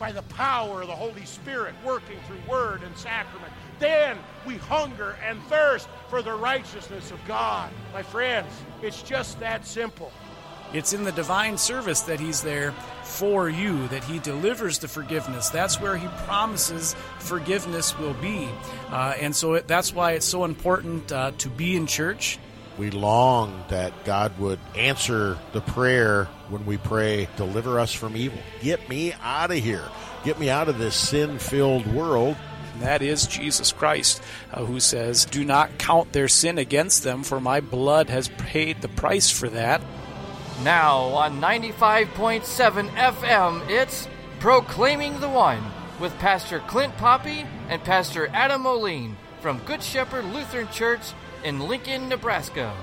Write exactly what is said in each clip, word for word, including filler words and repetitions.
by the power of the Holy Spirit working through word and sacrament. Then we hunger and thirst for the righteousness of God. My friends, it's just that simple. It's in the divine service that he's there for you, that he delivers the forgiveness. That's where he promises forgiveness will be. Uh, and so it, that's why it's so important uh, to be in church. We long that God would answer the prayer when we pray, deliver us from evil. Get me out of here. Get me out of this sin-filled world. And that is Jesus Christ, uh, who says, do not count their sin against them, for my blood has paid the price for that. Now on ninety-five point seven F M, it's Proclaiming the One with Pastor Clint Poppy and Pastor Adam Moline from Good Shepherd Lutheran Church in Lincoln, Nebraska.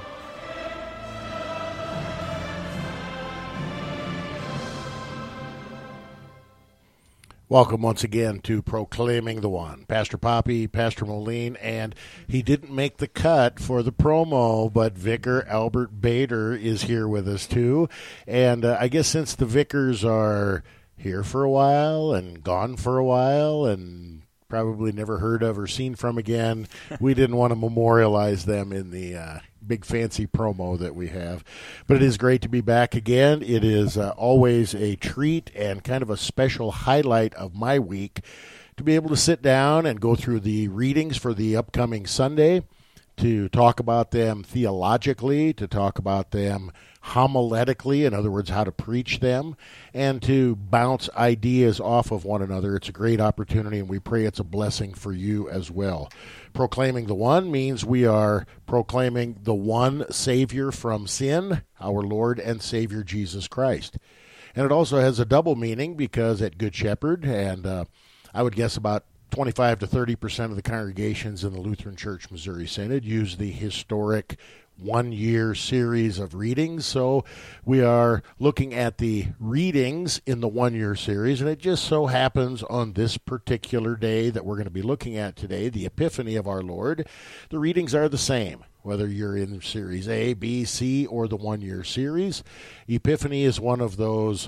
Welcome once again to Proclaiming the One. Pastor Poppy, Pastor Moline, and he didn't make the cut for the promo, but Vicar Albert Bader is here with us too. And uh, I guess since the vicars are here for a while and gone for a while and probably never heard of or seen from again, we didn't want to memorialize them in the uh, big fancy promo that we have. But it is great to be back again. It is uh, always a treat and kind of a special highlight of my week to be able to sit down and go through the readings for the upcoming Sunday, to talk about them theologically, to talk about them homiletically, in other words, how to preach them, and to bounce ideas off of one another. It's a great opportunity, and we pray it's a blessing for you as well. Proclaiming the One means we are proclaiming the one Savior from sin, our Lord and Savior Jesus Christ. And it also has a double meaning because at Good Shepherd, and uh, I would guess about twenty-five to thirty percent of the congregations in the Lutheran Church Missouri Synod use the historic one-year series of readings. So we are looking at the readings in the one-year series, and it just so happens on this particular day that we're going to be looking at today, the Epiphany of our Lord, the readings are the same, whether you're in Series A, B, C, or the one-year series. Epiphany is one of those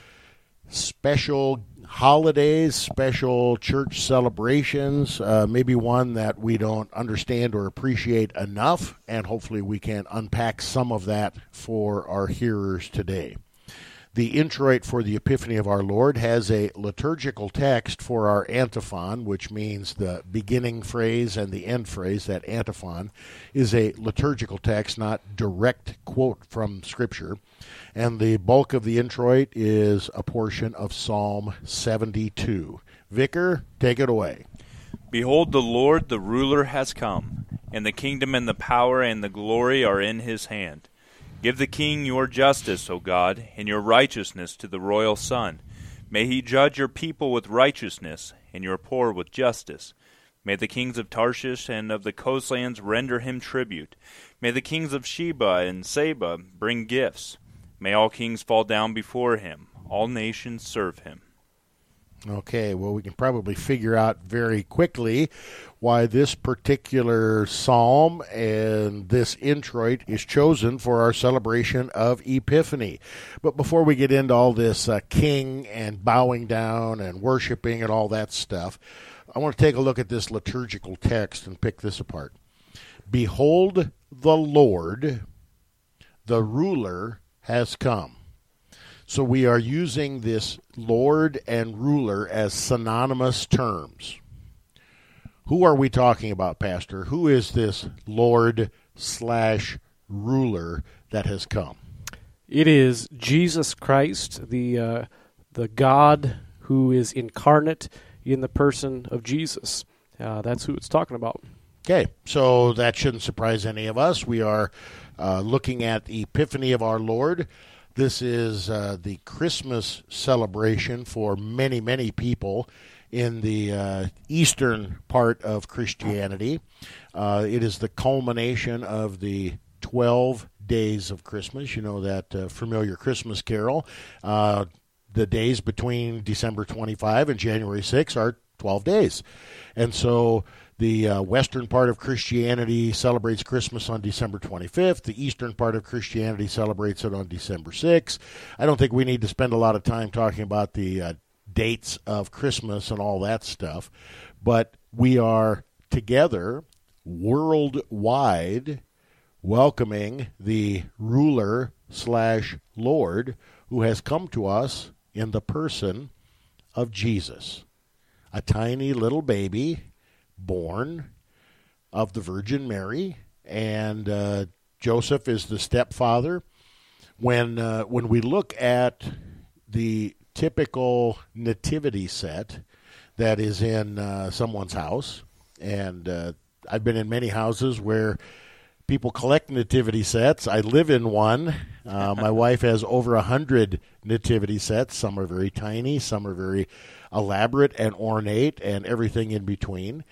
special holidays, special church celebrations, uh, maybe one that we don't understand or appreciate enough, and hopefully we can unpack some of that for our hearers today. The introit for the Epiphany of our Lord has a liturgical text for our antiphon, which means the beginning phrase and the end phrase. That antiphon is a liturgical text, not direct quote from Scripture. And the bulk of the introit is a portion of Psalm seventy-two. Vicar, take it away. Behold, the Lord, the ruler, has come, and the kingdom and the power and the glory are in his hand. Give the king your justice, O God, and your righteousness to the royal son. May he judge your people with righteousness, and your poor with justice. May the kings of Tarshish and of the coastlands render him tribute. May the kings of Sheba and Seba bring gifts. May all kings fall down before him. All nations serve him. Okay, well, we can probably figure out very quickly why this particular psalm and this introit is chosen for our celebration of Epiphany. But before we get into all this uh, king and bowing down and worshiping and all that stuff, I want to take a look at this liturgical text and pick this apart. Behold, the Lord, the ruler, has come. So we are using this Lord and ruler as synonymous terms. Who are we talking about, Pastor? Who is this Lord slash ruler that has come? It is Jesus Christ, the uh, the God who is incarnate in the person of Jesus. Uh, that's who it's talking about. Okay, so that shouldn't surprise any of us. We are uh, looking at the Epiphany of our Lord. This is uh, the Christmas celebration for many, many people in the uh, eastern part of Christianity. Uh, it is the culmination of the twelve days of Christmas. You know that uh, familiar Christmas carol. Uh, the days between December twenty-fifth and January sixth are twelve days. And so the uh, western part of Christianity celebrates Christmas on December twenty-fifth. The eastern part of Christianity celebrates it on December sixth. I don't think we need to spend a lot of time talking about the uh, dates of Christmas and all that stuff. But we are together worldwide welcoming the ruler slash Lord who has come to us in the person of Jesus, a tiny little baby born of the Virgin Mary, and uh, Joseph is the stepfather. When uh, when we look at the typical nativity set that is in uh, someone's house, and uh, I've been in many houses where people collect nativity sets. I live in one. Uh, my wife has over a hundred nativity sets. Some are very tiny, some are very elaborate and ornate, and everything in between.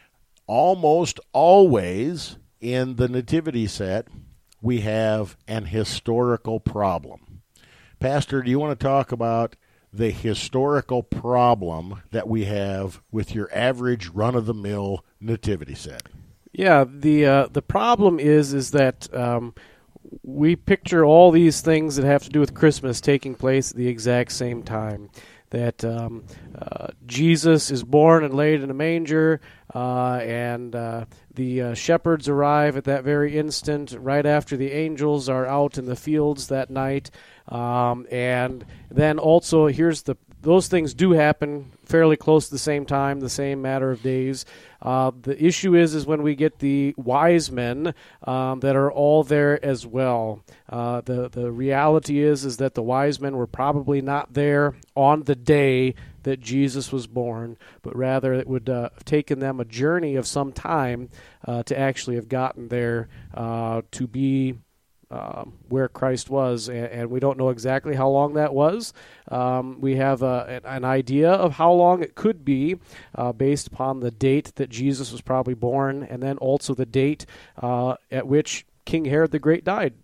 Almost always in the nativity set, we have an historical problem. Pastor, do you want to talk about the historical problem that we have with your average run-of-the-mill nativity set? Yeah, the uh, the problem is is that um, we picture all these things that have to do with Christmas taking place at the exact same time. That um, uh, Jesus is born and laid in a manger, uh, and uh, the uh, shepherds arrive at that very instant, right after the angels are out in the fields that night. Um, and then also, here's the those things do happen fairly close to the same time, the same matter of days. Uh, the issue is is when we get the wise men um, that are all there as well. Uh, the the reality is is that the wise men were probably not there on the day that Jesus was born, but rather it would uh, have taken them a journey of some time uh, to actually have gotten there uh, to be Um, where Christ was, and, and we don't know exactly how long that was. Um, we have a, an idea of how long it could be uh, based upon the date that Jesus was probably born, and then also the date uh, at which King Herod the Great died.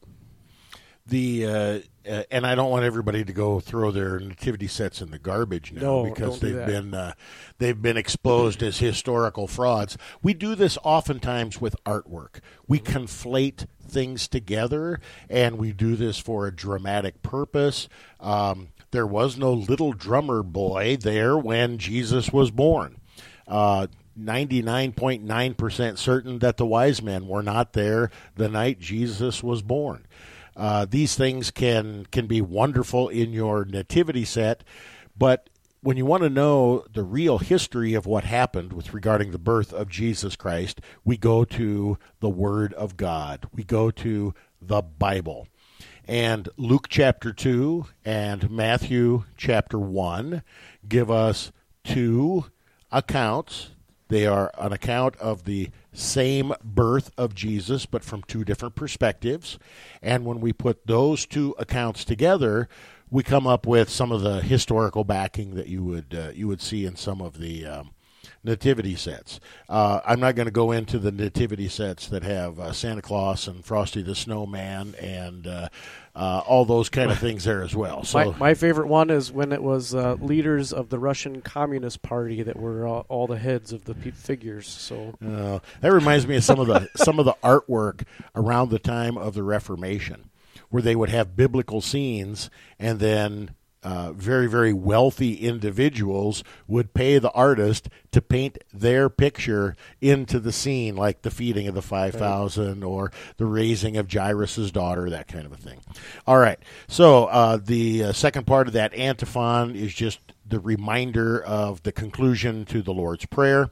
The uh, uh, and I don't want everybody to go throw their nativity sets in the garbage now, no, because don't do they've that. been uh, they've been exposed as historical frauds. We do this oftentimes with artwork. We conflate things together, and we do this for a dramatic purpose. Um, there was no little drummer boy there when Jesus was born. Uh, ninety-nine point nine percent certain that the wise men were not there the night Jesus was born. Uh, these things can can be wonderful in your nativity set, but when you want to know the real history of what happened with regarding the birth of Jesus Christ, we go to the Word of God. We go to the Bible. And Luke chapter two and Matthew chapter one give us two accounts. They are an account of the same birth of Jesus, but from two different perspectives. And when we put those two accounts together, we come up with some of the historical backing that you would uh, you would see in some of the um, nativity sets. Uh, I'm not going to go into the nativity sets that have uh, Santa Claus and Frosty the Snowman and uh, uh, all those kind of things there as well. So my, my favorite one is when it was uh, leaders of the Russian Communist Party that were uh, all the heads of the pe- figures. So uh, that reminds me of some of the some of the artwork around the time of the Reformation, where they would have biblical scenes, and then uh, very, very wealthy individuals would pay the artist to paint their picture into the scene, like the feeding of the five thousand or the raising of Jairus' daughter, that kind of a thing. All right, so uh, the uh, second part of that antiphon is just the reminder of the conclusion to the Lord's Prayer.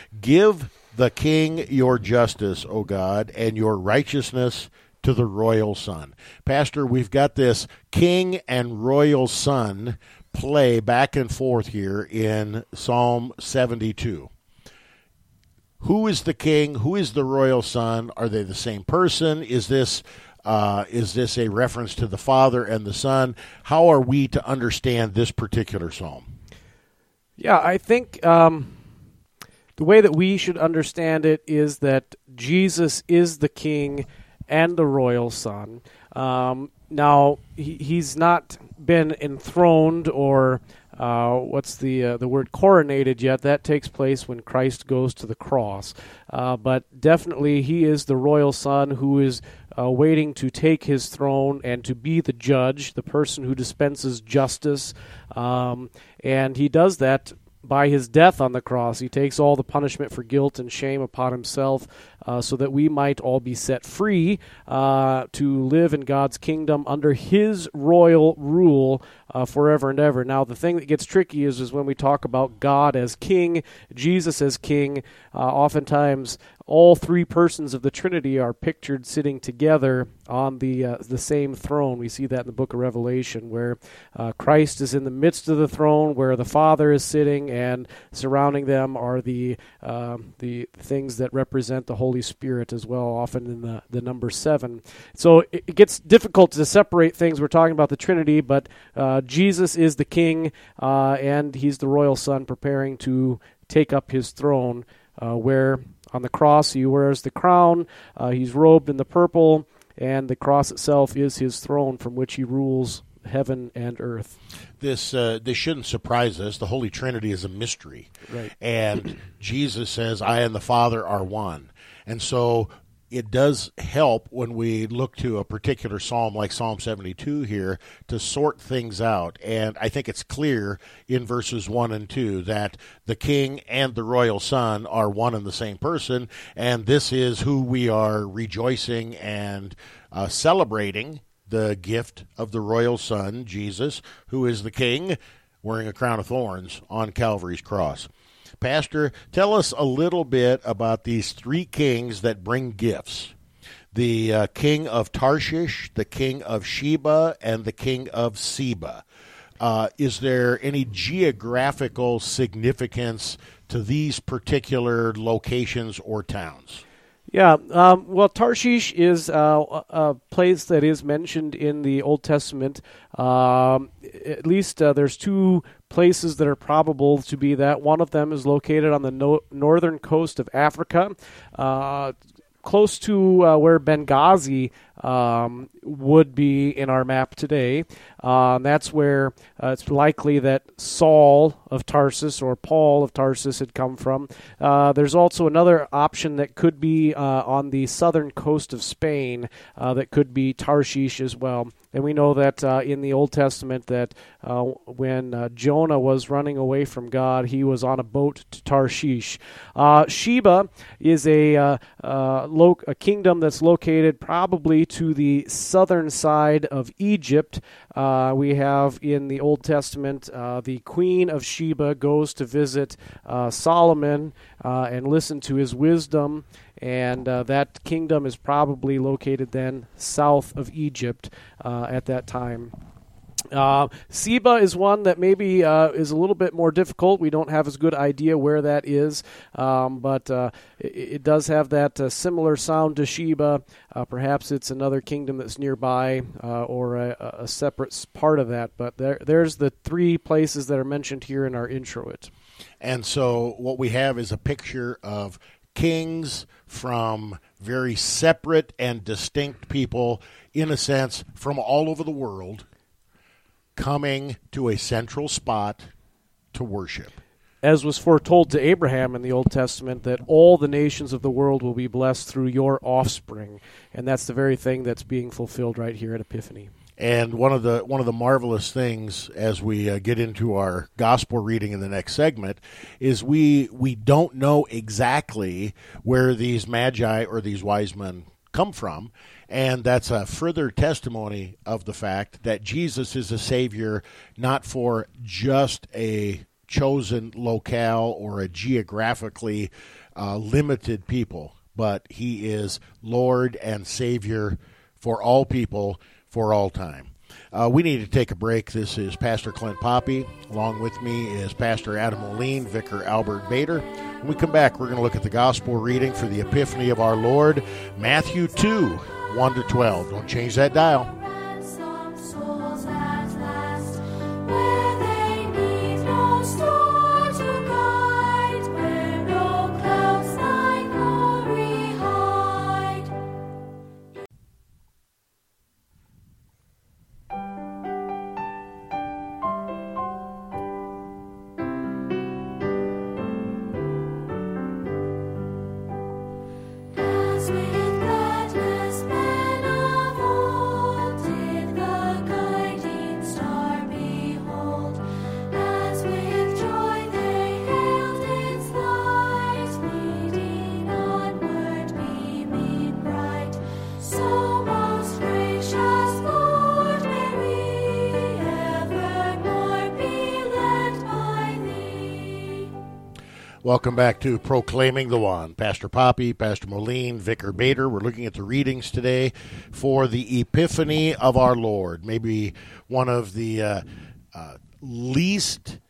Give the King your justice, O God, and your righteousness to the royal son. Pastor, we've got this king and royal son play back and forth here in Psalm seventy-two. Who is the king? Who is the royal son? Are they the same person? Is this uh, is this a reference to the Father and the Son? How are we to understand this particular psalm? Yeah, I think um, the way that we should understand it is that Jesus is the king and the royal son. Um, now, he, he's not been enthroned or uh, what's the uh, the word coronated yet. That takes place when Christ goes to the cross. Uh, but definitely he is the royal son who is uh, waiting to take his throne and to be the judge, the person who dispenses justice. Um, and he does that by his death on the cross. He takes all the punishment for guilt and shame upon himself uh, so that we might all be set free uh, to live in God's kingdom under his royal rule uh, forever and ever. Now, the thing that gets tricky is, is when we talk about God as king, Jesus as king, uh, oftentimes all three persons of the Trinity are pictured sitting together on the uh, the same throne. We see that in the book of Revelation, where uh, Christ is in the midst of the throne, where the Father is sitting, and surrounding them are the uh, the things that represent the Holy Spirit as well, often in the, the number seven. So it, it gets difficult to separate things. We're talking about the Trinity, but uh, Jesus is the King, uh, and he's the royal son preparing to take up his throne, uh, where on the cross he wears the crown, uh, he's robed in the purple, and the cross itself is his throne from which he rules heaven and earth. This uh, this shouldn't surprise us. The Holy Trinity is a mystery. Right. And Jesus says, I and the Father are one. And so it does help when we look to a particular psalm like Psalm seventy-two here to sort things out. And I think it's clear in verses one and two that the king and the royal son are one and the same person, and this is who we are rejoicing and uh, celebrating, the gift of the royal son, Jesus, who is the king wearing a crown of thorns on Calvary's cross. Pastor, tell us a little bit about these three kings that bring gifts. The uh, king of Tarshish, the king of Sheba, and the king of Seba. Uh, is there any geographical significance to these particular locations or towns? Yeah, um, well, Tarshish is uh, a place that is mentioned in the Old Testament. Um, at least uh, there's two places that are probable to be that. One of them is located on the no- northern coast of Africa, uh, close to uh, where Benghazi um, would be in our map today. Uh, and that's where uh, it's likely that Saul of Tarsus or Paul of Tarsus had come from. Uh, there's also another option that could be uh, on the southern coast of Spain uh, that could be Tarshish as well. And we know that uh, in the Old Testament that uh, when uh, Jonah was running away from God, he was on a boat to Tarshish. Uh, Sheba is a, uh, uh, lo- a kingdom that's located probably to the southern side of Egypt. Uh, we have in the Old Testament uh, the Queen of Sheba goes to visit uh, Solomon uh, and listen to his wisdom. And uh, that kingdom is probably located then south of Egypt uh, at that time. Uh, Seba is one that maybe uh, is a little bit more difficult. We don't have as good idea where that is, um, but uh, it, it does have that uh, similar sound to Sheba. Uh, perhaps it's another kingdom that's nearby uh, or a, a separate part of that. But there, there's the three places that are mentioned here in our introit. And so what we have is a picture of kings from very separate and distinct people, in a sense, from all over the world, coming to a central spot to worship. As was foretold to Abraham in the Old Testament, that all the nations of the world will be blessed through your offspring. And that's the very thing that's being fulfilled right here at Epiphany. And one of the one of the marvelous things as we uh, get into our gospel reading in the next segment is we we don't know exactly where these magi or these wise men come from, and that's a further testimony of the fact that Jesus is a Savior not for just a chosen locale or a geographically uh, limited people, but he is Lord and Savior for all people for all time. Uh, we need to take a break. This is Pastor Clint Poppy. Along with me is Pastor Adam Moline, Vicar Albert Bader. When we come back, we're going to look at the gospel reading for the Epiphany of our Lord, Matthew two, one to twelve. Don't change that dial. Welcome back to Proclaiming the One. Pastor Poppy, Pastor Moline, Vicar Bader. We're looking at the readings today for the Epiphany of our Lord. Maybe one of the uh, uh, least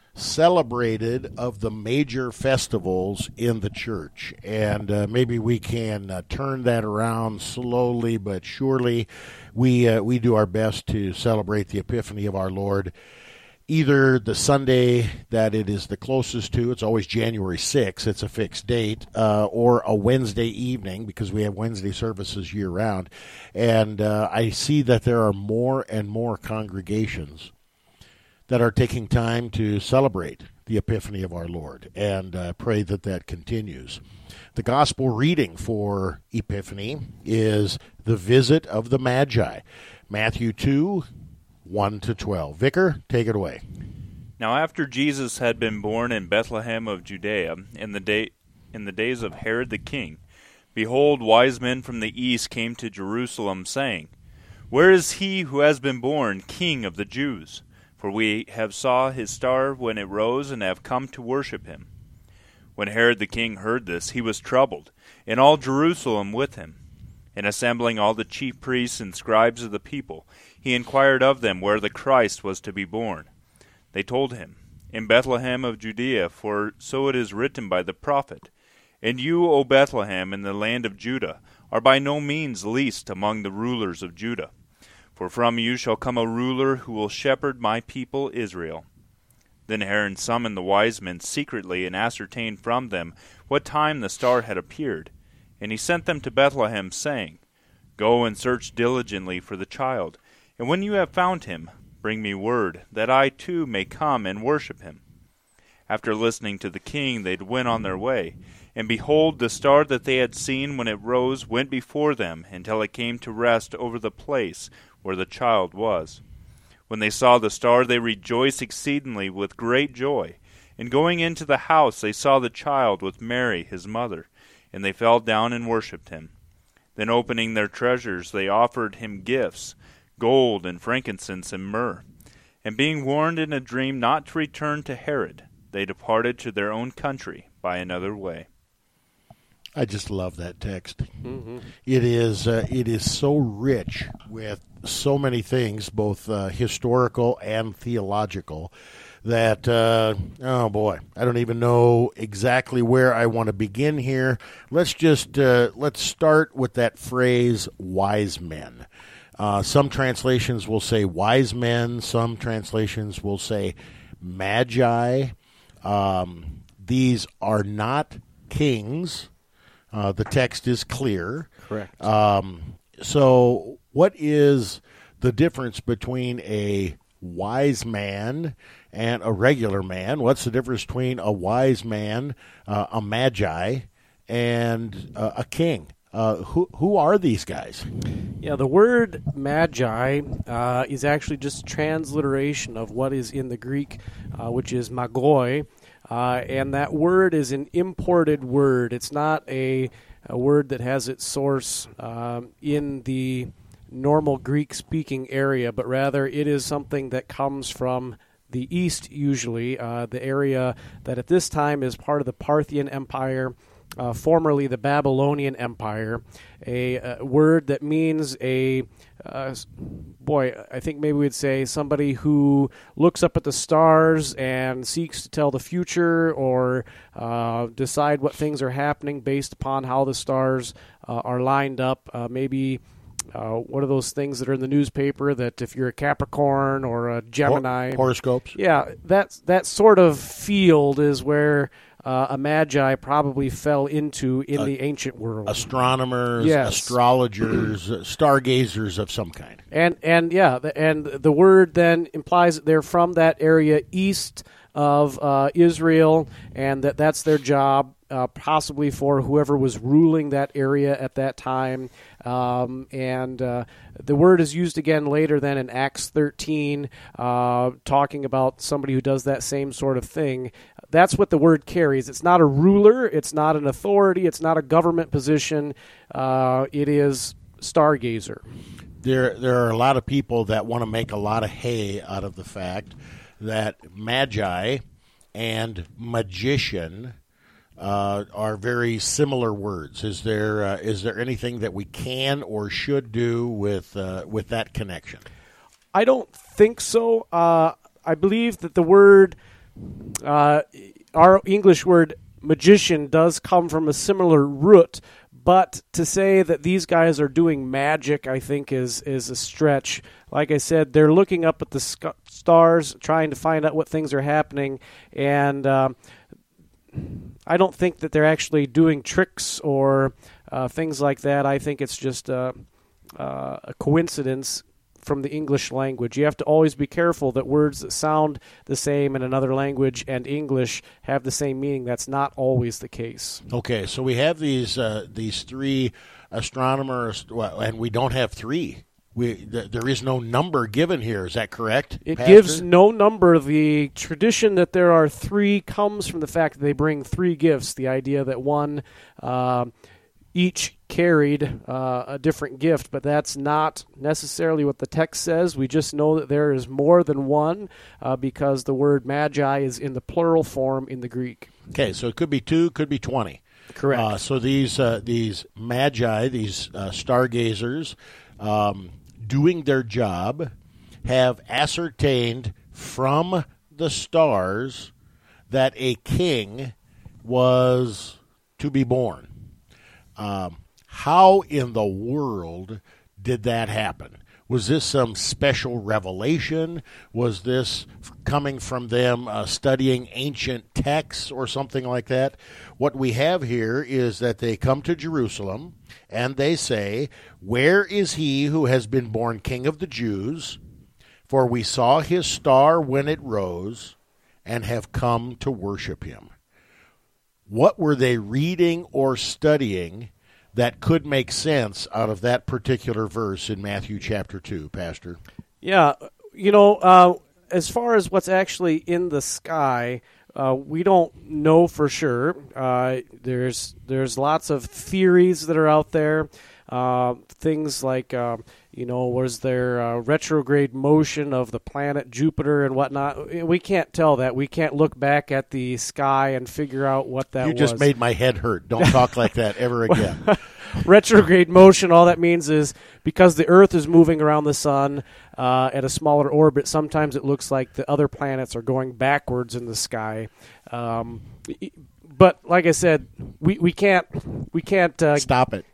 celebrated of the major festivals in the church. And uh, maybe we can uh, turn that around slowly but surely. We, uh, we do our best to celebrate the Epiphany of our Lord either the Sunday that it is the closest to, it's always January sixth, it's a fixed date, uh, or a Wednesday evening, because we have Wednesday services year-round. And uh, I see that there are more and more congregations that are taking time to celebrate the Epiphany of our Lord, and uh, pray that that continues. The gospel reading for Epiphany is the visit of the Magi, Matthew two, one to twelve. Vicar, take it away. Now after Jesus had been born in Bethlehem of Judea, in the day in the days of Herod the king, behold, wise men from the east came to Jerusalem, saying, Where is he who has been born King of the Jews? For we have saw his star when it rose, and have come to worship him. When Herod the king heard this, he was troubled, and all Jerusalem with him. And assembling all the chief priests and scribes of the people, he inquired of them where the Christ was to be born. They told him, In Bethlehem of Judea, for so it is written by the prophet, And you, O Bethlehem, in the land of Judah, are by no means least among the rulers of Judah. For from you shall come a ruler who will shepherd my people Israel. Then Herod summoned the wise men secretly, and ascertained from them what time the star had appeared. And he sent them to Bethlehem, saying, Go and search diligently for the child, and when you have found him, bring me word, that I too may come and worship him. After listening to the king, they went on their way. And behold, the star that they had seen when it rose went before them, until it came to rest over the place where the child was. When they saw the star, they rejoiced exceedingly with great joy. And going into the house, they saw the child with Mary his mother, and they fell down and worshipped him. Then opening their treasures, they offered him gifts, gold and frankincense and myrrh. And being warned in a dream not to return to Herod, they departed to their own country by another way. I just love that text. Mm-hmm. It is uh, it is so rich with so many things, both uh, historical and theological, that, uh, oh boy, I don't even know exactly where I want to begin here. Let's just, uh, let's start with that phrase, wise men. Uh, some translations will say wise men. Some translations will say magi. Um, these are not kings. Uh, the text is clear. Correct. Um, so what is the difference between a wise man and a regular man? What's the difference between a wise man, uh, a magi, and uh, a king? Uh, who who are these guys? Yeah, the word magi uh, is actually just a transliteration of what is in the Greek, uh, which is magoi, uh, and that word is an imported word. It's not a, a word that has its source um, in the normal Greek-speaking area, but rather it is something that comes from the east, usually, uh, the area that at this time is part of the Parthian Empire, uh, formerly the Babylonian Empire, a, a word that means a, uh, boy, I think maybe we'd say somebody who looks up at the stars and seeks to tell the future or uh, decide what things are happening based upon how the stars uh, are lined up, uh, maybe... Uh, what are those things that are in the newspaper that if you're a Capricorn or a Gemini... Horoscopes? Yeah, that's, that sort of field is where uh, a magi probably fell into in uh, the ancient world. Astronomers, yes. astrologers, stargazers of some kind. And, and yeah, the, and the word then implies that they're from that area east of uh, Israel, and that that's their job, uh, possibly for whoever was ruling that area at that time. Um, and uh, the word is used again later then in Acts thirteen, uh, talking about somebody who does that same sort of thing. That's what the word carries. It's not a ruler. It's not an authority. It's not a government position. Uh, it is stargazer. There, there are a lot of people that want to make a lot of hay out of the fact that magi and magician uh, are very similar words. Is there uh, is there anything that we can or should do with uh, with that connection? I don't think so. Uh, I believe that the word, uh, our English word magician, does come from a similar root, but to say that these guys are doing magic, I think, is is a stretch. Like I said, they're looking up at the sc- stars, trying to find out what things are happening, and uh, I don't think that they're actually doing tricks or uh, things like that. I think it's just uh, uh, a coincidence from the English language. You have to always be careful that words that sound the same in another language and English have the same meaning. That's not always the case. Okay, so we have these uh, these three astronomers, well, and we don't have three. We th- there is no number given here. Is that correct? It Pastor? gives no number. The tradition that there are three comes from the fact that they bring three gifts. The idea that one uh, each carried uh, a different gift, but that's not necessarily what the text says. We just know that there is more than one uh, because the word magi is in the plural form in the Greek. Okay, so it could be two, could be twenty. Correct. Uh, so these uh, these magi, these uh, stargazers, um, doing their job, have ascertained from the stars that a king was to be born. Um, how in the world did that happen? Was this some special revelation? Was this f- coming from them uh, studying ancient texts or something like that? What we have here is that they come to Jerusalem and they say, "Where is he who has been born King of the Jews? For we saw his star when it rose and have come to worship him." What were they reading or studying that could make sense out of that particular verse in Matthew chapter two, Pastor? Yeah, you know, uh, as far as what's actually in the sky, uh, we don't know for sure. Uh, there's there's lots of theories that are out there. Uh, things like, uh, you know, was there uh, retrograde motion of the planet Jupiter and whatnot? We can't tell that. We can't look back at the sky and figure out what that You was. just made my head hurt. Don't talk like that ever again. Retrograde motion, all that means is because the Earth is moving around the sun uh, at a smaller orbit, sometimes it looks like the other planets are going backwards in the sky. Um, but like I said, we, we can't we can't uh, Stop it.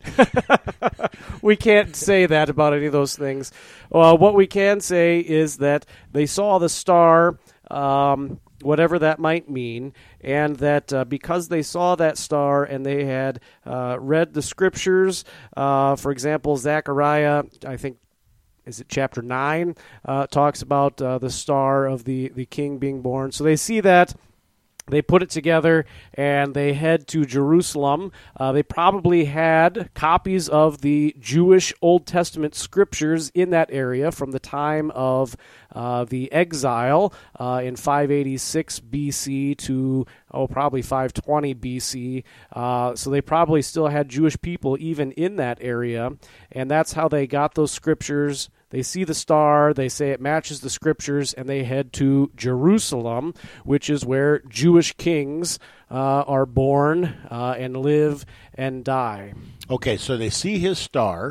we can't say that about any of those things. Uh, what we can say is that they saw the star, um, whatever that might mean, and that uh, because they saw that star and they had uh, read the scriptures, uh, for example, Zechariah, I think, is it chapter nine, uh, talks about uh, the star of the, the king being born. So they see that. They put it together, and they head to Jerusalem. Uh, they probably had copies of the Jewish Old Testament scriptures in that area from the time of uh, the exile uh, in five eighty-six B C to, oh, probably five twenty B C. Uh, so they probably still had Jewish people even in that area, and that's how they got those scriptures. They see the star, they say it matches the scriptures, and they head to Jerusalem, which is where Jewish kings uh, are born uh, and live and die. Okay, so they see his star,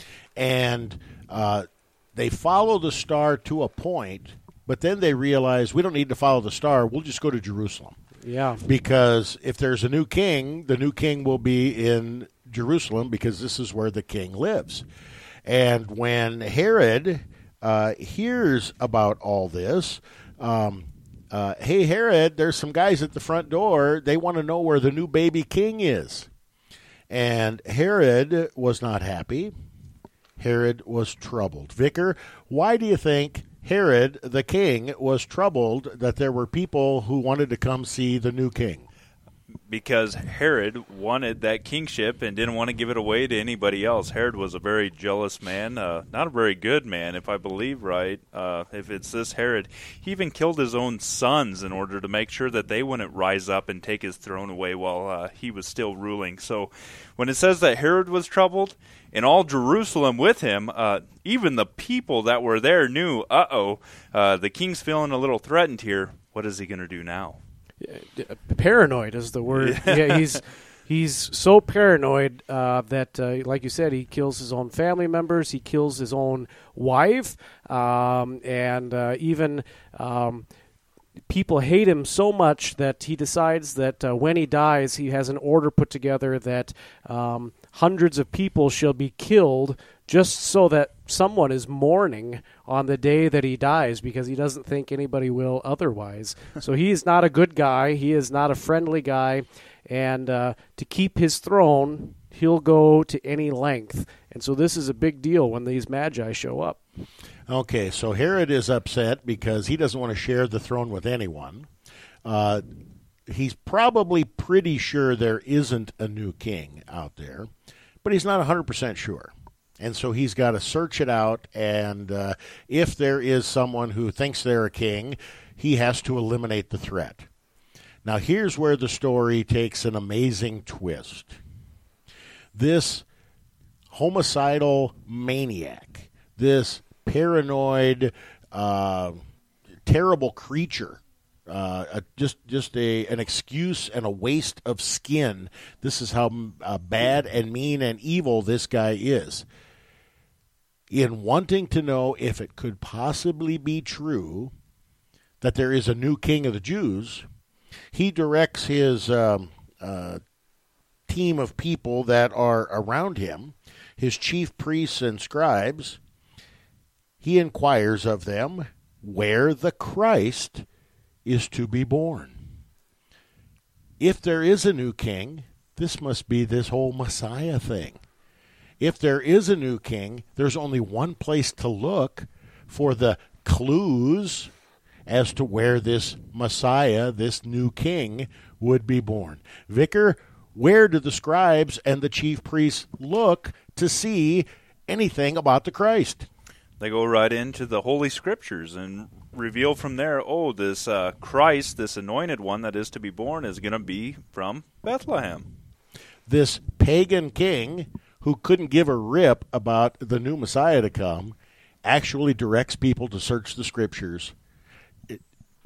and uh, they follow the star to a point, but then they realize we don't need to follow the star, we'll just go to Jerusalem. Yeah. Because if there's a new king, the new king will be in Jerusalem because this is where the king lives. And when Herod uh, hears about all this, um, uh, hey, Herod, there's some guys at the front door. They want to know where the new baby king is. And Herod was not happy. Herod was troubled. Vicar, why do you think Herod, the king, was troubled that there were people who wanted to come see the new king? Because Herod wanted that kingship and didn't want to give it away to anybody else. Herod was a very jealous man, uh, not a very good man, if I believe right. Uh, if it's this Herod, he even killed his own sons in order to make sure that they wouldn't rise up and take his throne away while uh, he was still ruling. So when it says that Herod was troubled, and all Jerusalem with him, uh, even the people that were there knew, uh-oh, uh, the king's feeling a little threatened here. What is he going to do now? paranoid is the word. Yeah, he's he's so paranoid uh, that, uh, like you said, he kills his own family members. He kills his own wife, um, and uh, even um, people hate him so much that he decides that uh, when he dies, he has an order put together that um, hundreds of people shall be killed just so that someone is mourning on the day that he dies, because he doesn't think anybody will otherwise. So he is not a good guy. He is not a friendly guy. And uh, to keep his throne, he'll go to any length. And so this is a big deal when these magi show up. Okay, so Herod is upset because he doesn't want to share the throne with anyone. Uh, he's probably pretty sure there isn't a new king out there, but he's not one hundred percent sure. And so he's got to search it out, and uh, if there is someone who thinks they're a king, he has to eliminate the threat. Now, here's where the story takes an amazing twist. This homicidal maniac, this paranoid, uh, terrible creature, uh, a, just just a an excuse and a waste of skin. This is how uh, bad and mean and evil this guy is. In wanting to know if it could possibly be true that there is a new king of the Jews, he directs his um, uh, team of people that are around him, his chief priests and scribes. He inquires of them where the Christ is to be born. If there is a new king, this must be this whole Messiah thing. If there is a new king, there's only one place to look for the clues as to where this Messiah, this new king, would be born. Vicar, where do the scribes and the chief priests look to see anything about the Christ? They go right into the Holy Scriptures and reveal from there, oh, this uh, Christ, this anointed one that is to be born, is going to be from Bethlehem. This pagan king, who couldn't give a rip about the new Messiah to come, actually directs people to search the Scriptures. It,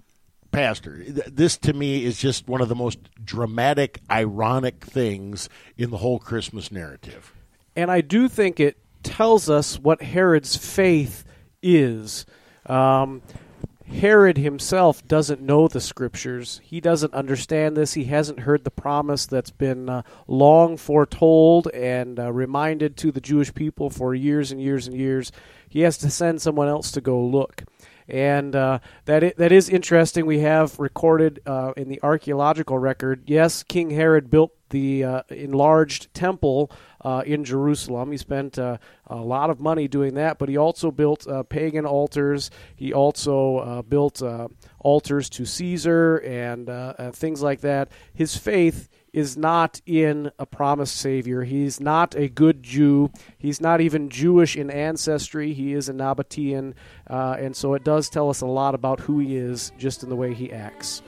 Pastor, this to me is just one of the most dramatic, ironic things in the whole Christmas narrative. And I do think it tells us what Herod's faith is. Um, Herod himself doesn't know the Scriptures. He doesn't understand this. He hasn't heard the promise that's been uh, long foretold and uh, reminded to the Jewish people for years and years and years. He has to send someone else to go look. And uh, that I- that is interesting. We have recorded uh, in the archaeological record, yes, King Herod built the uh, enlarged temple uh, in Jerusalem. He spent uh, a lot of money doing that, but he also built uh, pagan altars. He also uh, built uh, altars to Caesar and uh, uh, things like that. His faith is not in a promised Savior. He's not a good Jew. He's not even Jewish in ancestry. He is a Nabatean, uh, and so it does tell us a lot about who he is just in the way he acts.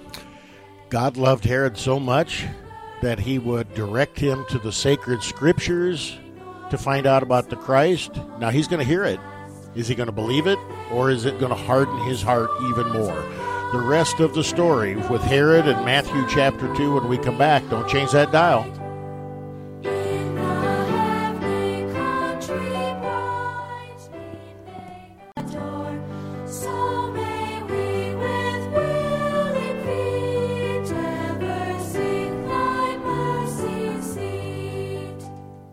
God loved Herod so much that he would direct him to the sacred Scriptures to find out about the Christ. Now, he's going to hear it. Is he going to believe it, or is it going to harden his heart even more? The rest of the story with Herod in Matthew chapter two when we come back. Don't change that dial. In the heavenly country bright, we may adore. So may we with willing feet ever seek thy mercy seat.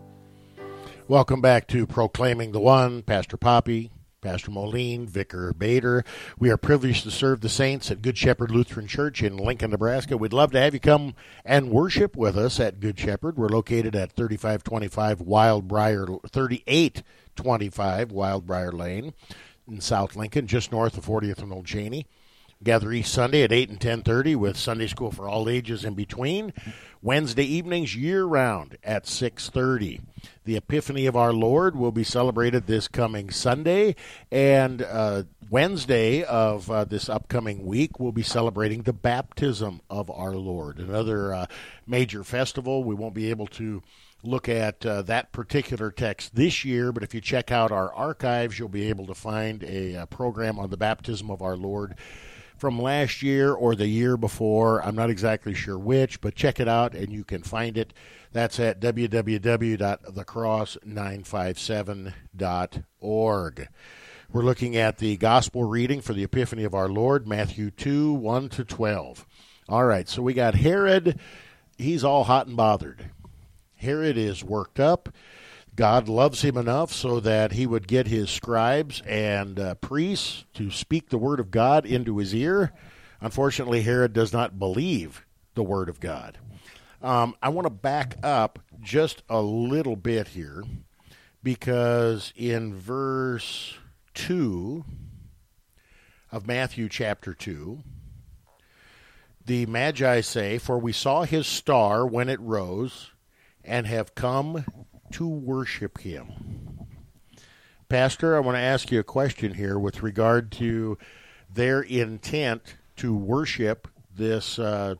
Welcome back to Proclaiming the One. Pastor Poppy, Pastor Moline, Vicar Bader. We are privileged to serve the saints at Good Shepherd Lutheran Church in Lincoln, Nebraska. We'd love to have you come and worship with us at Good Shepherd. We're located at thirty-five twenty-five Wildbriar, thirty-eight twenty-five Wildbriar Lane in South Lincoln, just north of fortieth and Old Cheney. Gather each Sunday at eight and ten thirty with Sunday school for all ages in between. Wednesday evenings year-round at six thirty. The Epiphany of our Lord will be celebrated this coming Sunday, and uh, Wednesday of uh, this upcoming week we'll be celebrating the baptism of our Lord, another uh, major festival. We won't be able to look at uh, that particular text this year, but if you check out our archives, you'll be able to find a, a program on the baptism of our Lord from last year or the year before. I'm not exactly sure which, but check it out and you can find it. That's at w w w dot the cross nine five seven dot org. We're looking at the gospel reading for the Epiphany of our Lord, Matthew two, one to twelve. All right, so we got Herod. He's all hot and bothered. Herod is worked up. God loves him enough so that he would get his scribes and uh, priests to speak the word of God into his ear. Unfortunately, Herod does not believe the word of God. Um, I want to back up just a little bit here, because in verse two of Matthew chapter two, the Magi say, "For we saw his star when it rose, and have come to worship him." Pastor, I want to ask you a question here with regard to their intent to worship this uh,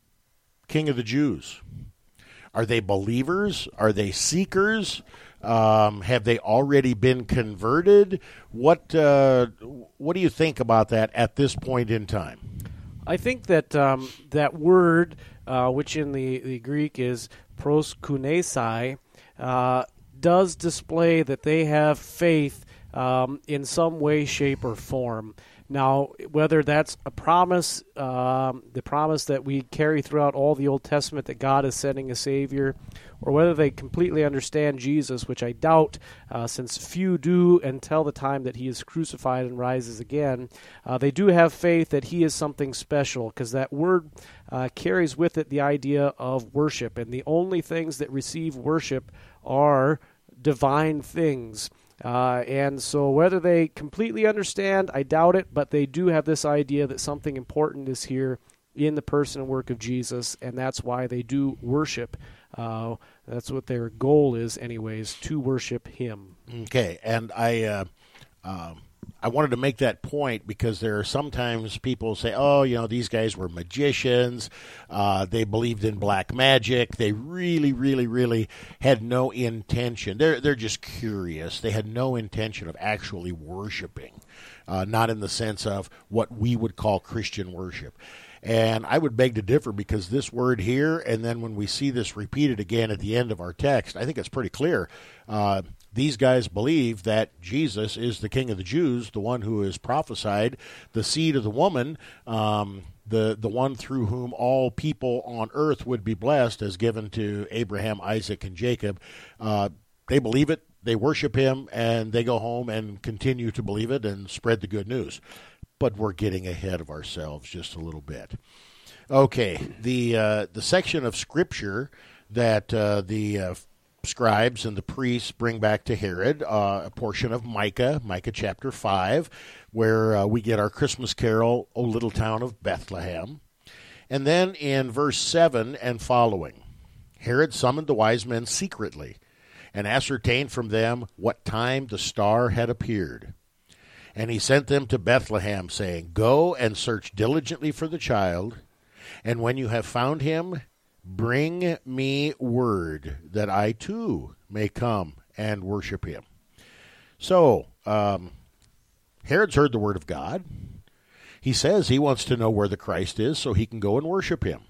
King of the Jews. Are they believers? Are they seekers? Um, have they already been converted? What uh, what do you think about that at this point in time? I think that um, that word, uh, which in the, the Greek is proskunesai, uh, does display that they have faith um, in some way, shape, or form. Now, whether that's a promise, um, the promise that we carry throughout all the Old Testament that God is sending a Savior, or whether they completely understand Jesus, which I doubt, uh, since few do until the time that he is crucified and rises again, uh, they do have faith that he is something special, because that word uh, carries with it the idea of worship, and the only things that receive worship are divine things. Uh, and so whether they completely understand, I doubt it, but they do have this idea that something important is here in the person and work of Jesus, and that's why they do worship. Uh, that's what their goal is anyways, to worship him. Okay, and I uh, uh, I wanted to make that point because there are sometimes people say, oh, you know, these guys were magicians, uh, they believed in black magic, they really, really, really had no intention. They're, they're just curious. They had no intention of actually worshiping, uh, not in the sense of what we would call Christian worship. And I would beg to differ, because this word here, and then when we see this repeated again at the end of our text, I think it's pretty clear. Uh, these guys believe that Jesus is the King of the Jews, the one who is prophesied, the seed of the woman, um, the, the one through whom all people on earth would be blessed, as given to Abraham, Isaac, and Jacob. Uh, they believe it, they worship him, and they go home and continue to believe it and spread the good news. But we're getting ahead of ourselves just a little bit. Okay, the uh, the section of Scripture that uh, the uh, scribes and the priests bring back to Herod, uh, a portion of Micah, Micah chapter five, where uh, we get our Christmas carol, O Little Town of Bethlehem. And then in verse seven and following, Herod summoned the wise men secretly and ascertained from them what time the star had appeared. And he sent them to Bethlehem, saying, Go and search diligently for the child, and when you have found him, bring me word, that I too may come and worship him. So, um, Herod's heard the word of God. He says he wants to know where the Christ is so he can go and worship him.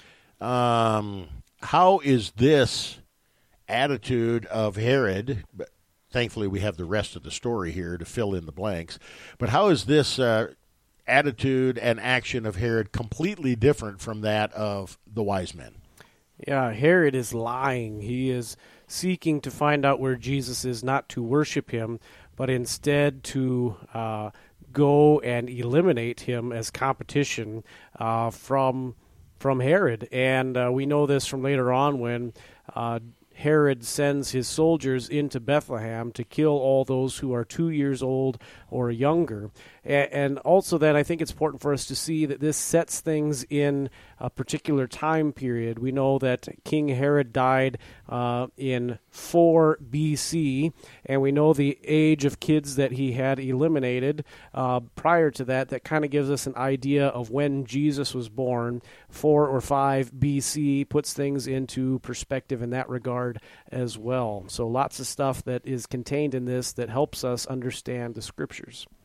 Um, how is this attitude of Herod... Thankfully, we have the rest of the story here to fill in the blanks. But how is this uh, attitude and action of Herod completely different from that of the wise men? Yeah, Herod is lying. He is seeking to find out where Jesus is, not to worship him, but instead to uh, go and eliminate him as competition uh, from from Herod. And uh, we know this from later on when uh, Herod sends his soldiers into Bethlehem to kill all those who are two years old or younger. And also then I think it's important for us to see that this sets things in a particular time period. We know that King Herod died uh, in four B C, and we know the age of kids that he had eliminated uh, prior to that. That kind of gives us an idea of when Jesus was born. four or five B C puts things into perspective in that regard as well. So lots of stuff that is contained in this that helps us understand the Scriptures.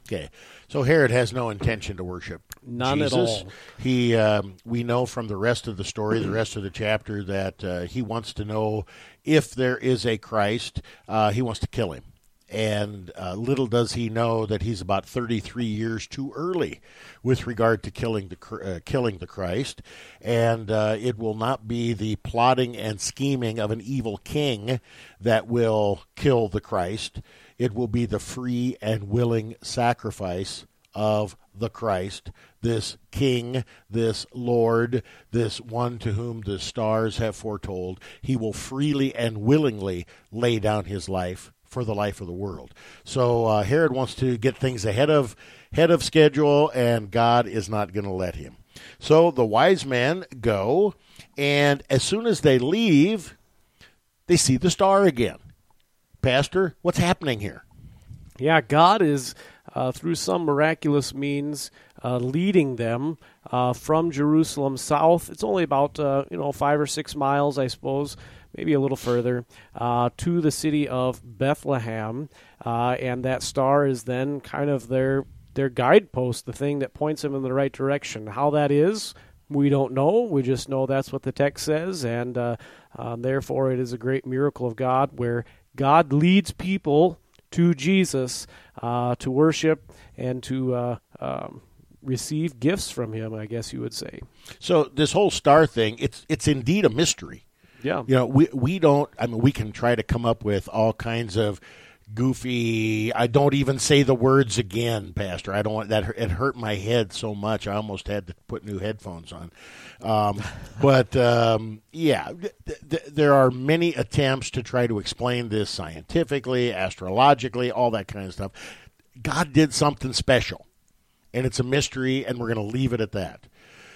Okay, so Herod has no intention to worship None at Jesus. all. He, um, we know from the rest of the story, the rest of the chapter, that uh, he wants to know if there is a Christ. Uh, he wants to kill him. And uh, little does he know that he's about thirty-three years too early with regard to killing the Chr- uh, killing the Christ. And uh, it will not be the plotting and scheming of an evil king that will kill the Christ. It will be the free and willing sacrifice of the Christ, this King, this Lord, this one to whom the stars have foretold. He will freely and willingly lay down his life for the life of the world. So uh, Herod wants to get things ahead of head of schedule, and God is not going to let him. So the wise men go, and as soon as they leave, they see the star again. Pastor, what's happening here? Yeah, God is, uh, through some miraculous means, uh, leading them uh, from Jerusalem south. It's only about uh, you know five or six miles, I suppose, maybe a little further, uh, to the city of Bethlehem. Uh, and that star is then kind of their their guidepost, the thing that points them in the right direction. How that is, we don't know. We just know that's what the text says, and uh, uh, therefore it is a great miracle of God where God leads people to Jesus uh, to worship and to uh, um, receive gifts from him, I guess you would say. So this whole star thing, it's it's indeed a mystery. Yeah. You know, we we don't, I mean, we can try to come up with all kinds of goofy, I don't even say the words again, Pastor. I don't want that, it hurt my head so much I almost had to put new headphones on. Um, but um, yeah, th- th- there are many attempts to try to explain this scientifically, astrologically, all that kind of stuff. God did something special, and it's a mystery, and we're going to leave it at that.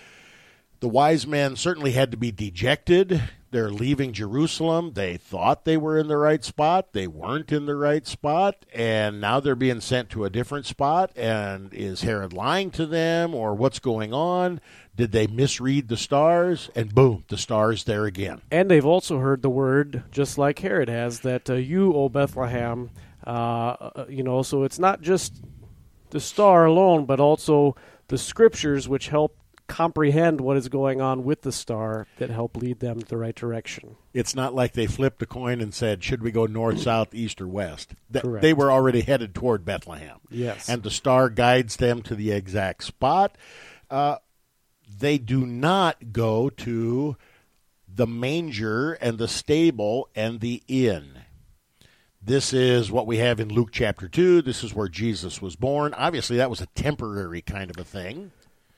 The wise men certainly had to be dejected. They're leaving Jerusalem. They thought they were in the right spot. They weren't in the right spot, and now they're being sent to a different spot. And is Herod lying to them, or what's going on? Did they misread the stars? And boom, the star's there again. And they've also heard the word, just like Herod has, that uh, you, O Bethlehem, uh, uh, you know, so it's not just the star alone, but also the scriptures which help comprehend what is going on with the star that help lead them to the right direction. It's not like they flipped a coin and said, should we go north, south, east, or west? Th- Correct. They were already headed toward Bethlehem. Yes. And the star guides them to the exact spot. Uh, they do not go to the manger and the stable and the inn. This is what we have in Luke chapter two. This is where Jesus was born. Obviously, that was a temporary kind of a thing.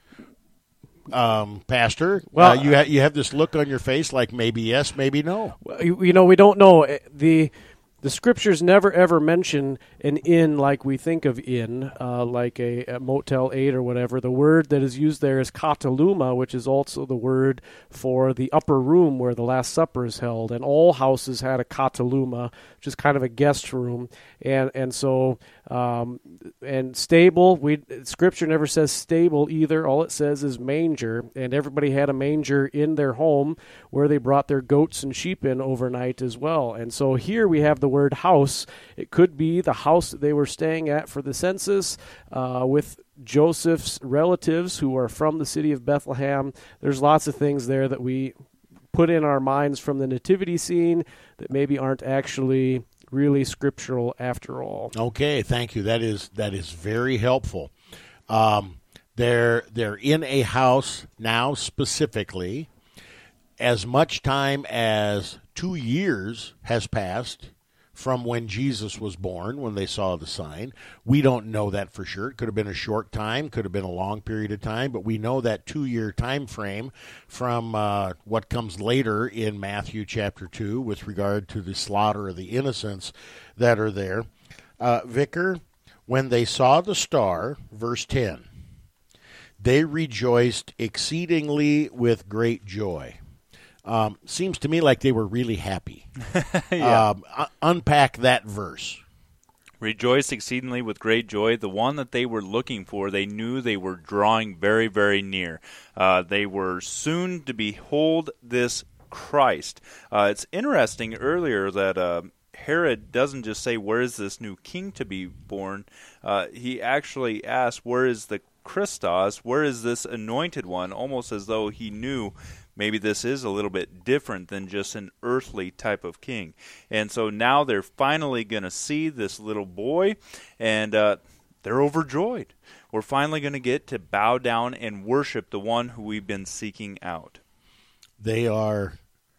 Um, Pastor, well, uh, you ha- you have this look on your face like maybe yes, maybe no. You, you know, we don't know. The the scriptures never ever mention an inn like we think of inn, uh, like a, a Motel eight or whatever. The word that is used there is kataluma, which is also the word for the upper room where the Last Supper is held. And all houses had a kataluma, which is kind of a guest room. And and so um, and stable. We scripture never says stable either. All it says is manger. And everybody had a manger in their home where they brought their goats and sheep in overnight as well. And so here we have the word house. It could be the house that they were staying at for the census uh, with Joseph's relatives who are from the city of Bethlehem. There's lots of things there that we put in our minds from the nativity scene that maybe aren't actually really scriptural after all. Okay, thank you. That is that is very helpful. Um, they're they're in a house now specifically. As much time as two years has passed from when Jesus was born, when they saw the sign. We don't know that for sure. It could have been a short time, could have been a long period of time, but we know that two-year time frame from uh, what comes later in Matthew chapter two with regard to the slaughter of the innocents that are there. Uh, Vicar, when they saw the star, verse ten, they rejoiced exceedingly with great joy. Um, seems to me like they were really happy. yeah. um, uh, unpack that verse. Rejoiced exceedingly with great joy. The one that they were looking for, they knew they were drawing very, very near. Uh, they were soon to behold this Christ. Uh, it's interesting earlier that uh, Herod doesn't just say, where is this new king to be born? Uh, he actually asks, where is the Christos? Where is this anointed one? Almost as though he knew maybe this is a little bit different than just an earthly type of king. And so now they're finally going to see this little boy, and uh, they're overjoyed. We're finally going to get to bow down and worship the one who we've been seeking out. They are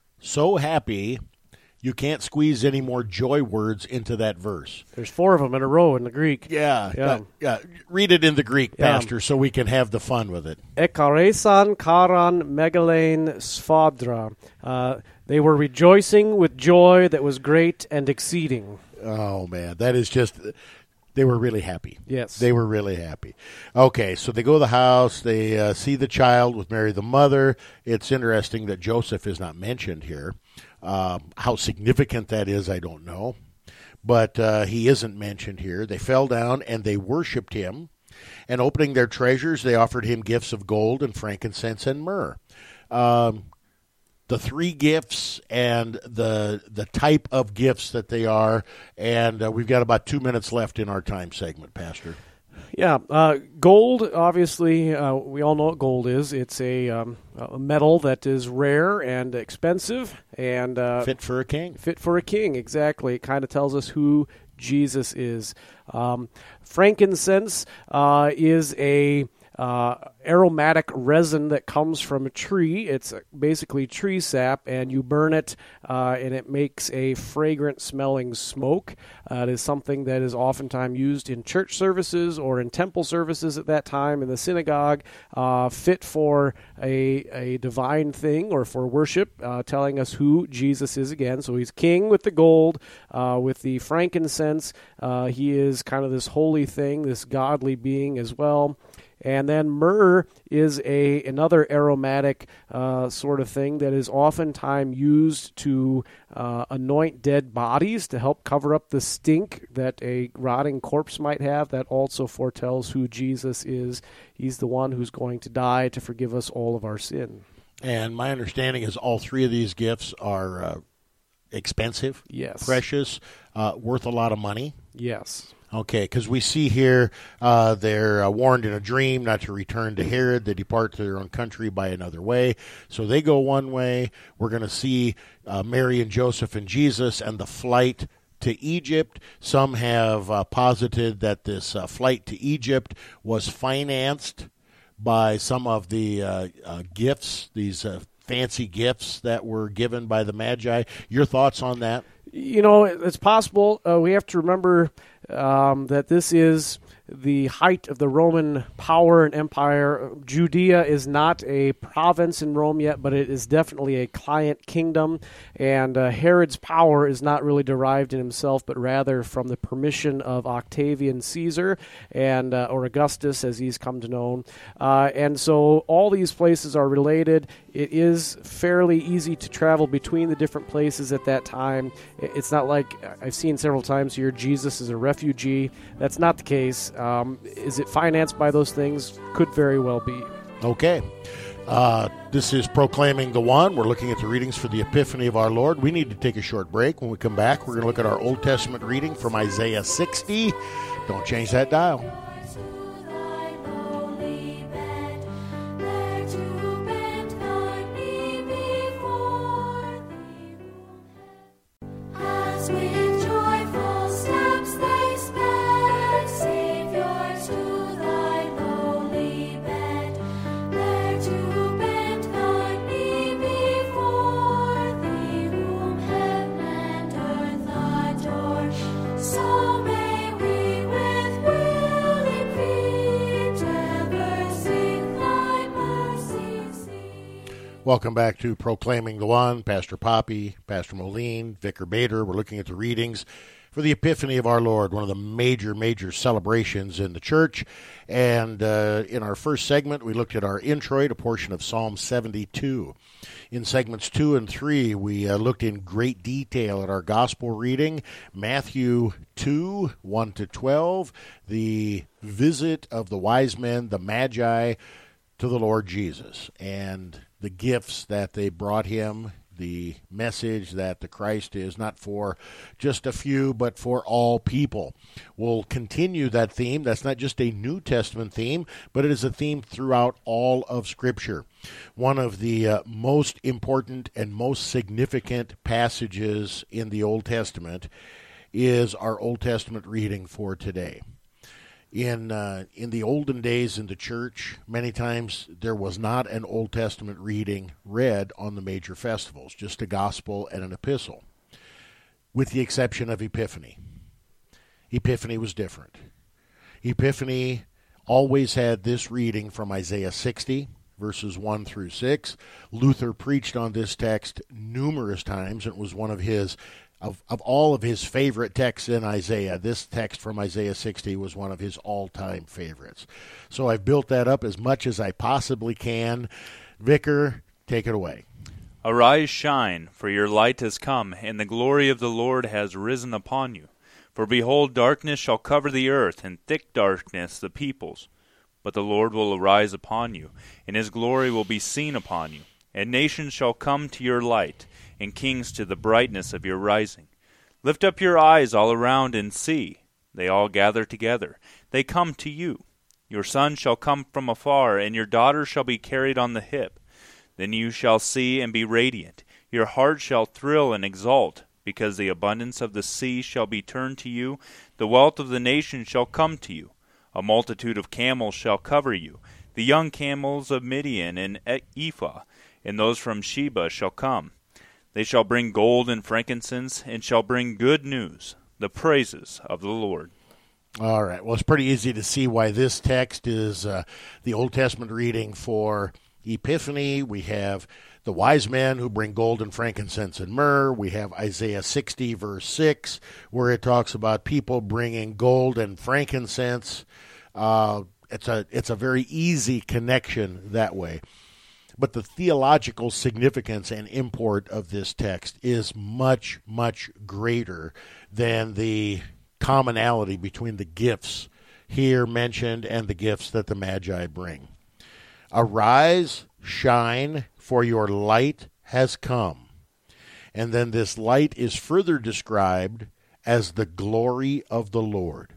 so happy, you can't squeeze any more joy words into that verse. There's four of them in a row in the Greek. Yeah, Yeah. uh, yeah. Read it in the Greek, Yeah. Pastor, so we can have the fun with it. Ekaresan karan megalein sphadra. Uh, they were rejoicing with joy that was great and exceeding. Oh, man, that is just... They were really happy. Yes. They were really happy. Okay, so they go to the house. They uh, see the child with Mary the mother. It's interesting that Joseph is not mentioned here. Uh, how significant that is, I don't know. But uh, he isn't mentioned here. They fell down and they worshipped him. And opening their treasures, they offered him gifts of gold and frankincense and myrrh. Um, the three gifts and the the type of gifts that they are. And uh, we've got about two minutes left in our time segment, Pastor. Yeah, uh, gold, obviously, uh, we all know what gold is. It's a, um, a metal that is rare and expensive and uh, Fit for a king. fit for a king, exactly. It kind of tells us who Jesus is. Um, frankincense uh, is a uh, aromatic resin that comes from a tree. It's basically tree sap, and you burn it, uh, and it makes a fragrant-smelling smoke. Uh, it is something that is oftentimes used in church services or in temple services at that time in the synagogue, uh, fit for a, a divine thing or for worship, uh, telling us who Jesus is again. So he's king with the gold, uh, with the frankincense. Uh, he is kind of this holy thing, this godly being as well. And then myrrh is a another aromatic uh, sort of thing that is oftentimes used to uh, anoint dead bodies to help cover up the stink that a rotting corpse might have. That also foretells who Jesus is. He's the one who's going to die to forgive us all of our sin. And my understanding is all three of these gifts are uh, expensive, Yes. precious, uh, worth a lot of money. Yes. Okay, because we see here uh, they're uh, warned in a dream not to return to Herod. They depart to their own country by another way. So they go one way. We're going to see uh, Mary and Joseph and Jesus and the flight to Egypt. Some have uh, posited that this uh, flight to Egypt was financed by some of the uh, uh, gifts, these uh, fancy gifts that were given by the Magi. Your thoughts on that? You know, it's possible. Uh, we have to remember um, that this is the height of the Roman power and empire. Judea is not a province in Rome yet, but it is definitely a client kingdom. And uh, Herod's power is not really derived in himself, but rather from the permission of Octavian Caesar and uh, or Augustus, as he's come to know. Uh, and so all these places are related. It is fairly easy to travel between the different places at that time. It's not like I've seen several times here, Jesus is a refugee. That's not the case. Um, is it financed by those things? Could very well be. Okay. Uh, this is Proclaiming the One. We're looking at the readings for the Epiphany of our Lord. We need to take a short break. When we come back, we're going to look at our Old Testament reading from Isaiah sixty. Don't change that dial. As with joyful steps they sped, Savior, to thy lowly bed, there to bend thy knee before thee, whom heaven and earth adore. So may we with willing feet ever sing thy mercy seat. Welcome back to Proclaiming the One. Pastor Poppy, Pastor Moline, Vicar Bader. We're looking at the readings for the Epiphany of our Lord, one of the major, major celebrations in the church. And uh, in our first segment, we looked at our introit, a portion of Psalm seventy-two. In segments two and three, we uh, looked in great detail at our gospel reading, Matthew two, one to twelve, the visit of the wise men, the Magi, to the Lord Jesus, and the gifts that they brought him, the message that the Christ is not for just a few, but for all people. We'll continue that theme. That's not just a New Testament theme, but it is a theme throughout all of Scripture. One of the uh, most important and most significant passages in the Old Testament is our Old Testament reading for today. In uh, in the olden days in the church, many times there was not an Old Testament reading read on the major festivals, just a gospel and an epistle, with the exception of Epiphany. Epiphany was different. Epiphany always had this reading from Isaiah sixty, verses one through six. Luther preached on this text numerous times. It was one of his Of, of all of his favorite texts in Isaiah, this text from Isaiah sixty was one of his all-time favorites. So I've built that up as much as I possibly can. Vicar, take it away. Arise, shine, for your light has come, and the glory of the Lord has risen upon you. For behold, darkness shall cover the earth, and thick darkness the peoples. But the Lord will arise upon you, and his glory will be seen upon you. And nations shall come to your light, and kings to the brightness of your rising. Lift up your eyes all around and see. They all gather together. They come to you. Your son shall come from afar, and your daughter shall be carried on the hip. Then you shall see and be radiant. Your heart shall thrill and exult, because the abundance of the sea shall be turned to you. The wealth of the nations shall come to you. A multitude of camels shall cover you. The young camels of Midian and Ephah, and those from Sheba shall come. They shall bring gold and frankincense, and shall bring good news, the praises of the Lord. All right. Well, it's pretty easy to see why this text is uh, the Old Testament reading for Epiphany. We have the wise men who bring gold and frankincense and myrrh. We have Isaiah sixty, verse six, where it talks about people bringing gold and frankincense. Uh, it's a it's a very easy connection that way. But the theological significance and import of this text is much, much greater than the commonality between the gifts here mentioned and the gifts that the Magi bring. Arise, shine, for your light has come. And then this light is further described as the glory of the Lord.